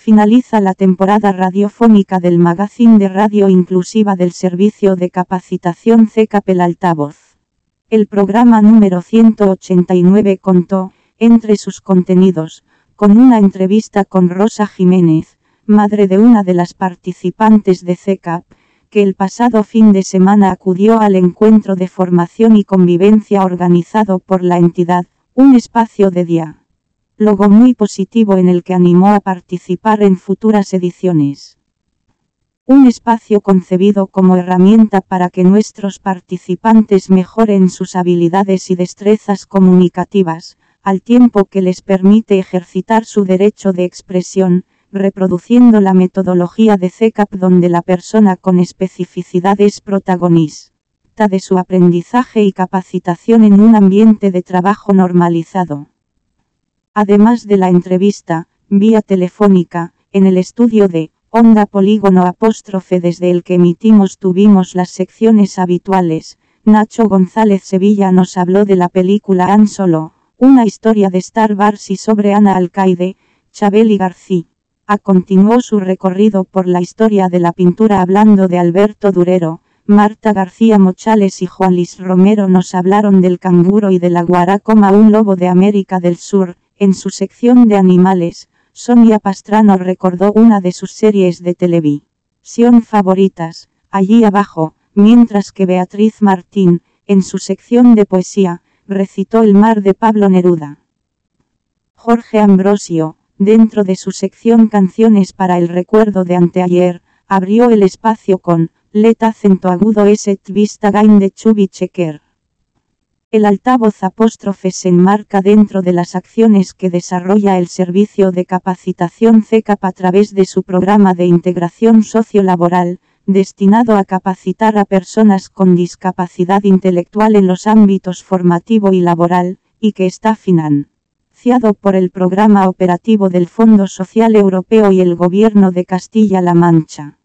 finaliza la temporada radiofónica del magazine de radio inclusiva del Servicio de Capacitación CECAP El Altavoz. El programa número 189 contó, entre sus contenidos, con una entrevista con Rosa Jiménez, madre de una de las participantes de CECAP, que el pasado fin de semana acudió al encuentro de formación y convivencia organizado por la entidad, un espacio de diálogo muy positivo en el que animó a participar en futuras ediciones. Un espacio concebido como herramienta para que nuestros participantes mejoren sus habilidades y destrezas comunicativas, al tiempo que les permite ejercitar su derecho de expresión, reproduciendo la metodología de CECAP donde la persona con especificidad es protagonista de su aprendizaje y capacitación en un ambiente de trabajo normalizado. Además de la entrevista, vía telefónica, en el estudio de Onda Polígono / desde el que emitimos tuvimos las secciones habituales. Nacho González Sevilla nos habló de la película Han Solo, una historia de Star Wars y sobre Ana Alcaide. Chabeli García continuó su recorrido por la historia de la pintura hablando de Alberto Durero. Marta García Mochales y Juan Luis Romero nos hablaron del canguro y de la guaracoma, un lobo de América del Sur. En su sección de animales, Sonia Pastrano recordó una de sus series de televisión favoritas, Allí abajo, mientras que Beatriz Martín, en su sección de poesía, recitó El mar de Pablo Neruda. Jorge Ambrosio, dentro de su sección Canciones para el recuerdo de anteayer, abrió el espacio con Let acento agudo eset vista gain de Chubby Checker. El altavoz / se enmarca dentro de las acciones que desarrolla el Servicio de Capacitación CECAP a través de su programa de integración sociolaboral, destinado a capacitar a personas con discapacidad intelectual en los ámbitos formativo y laboral, y que está financiado por el Programa Operativo del Fondo Social Europeo y el Gobierno de Castilla-La Mancha.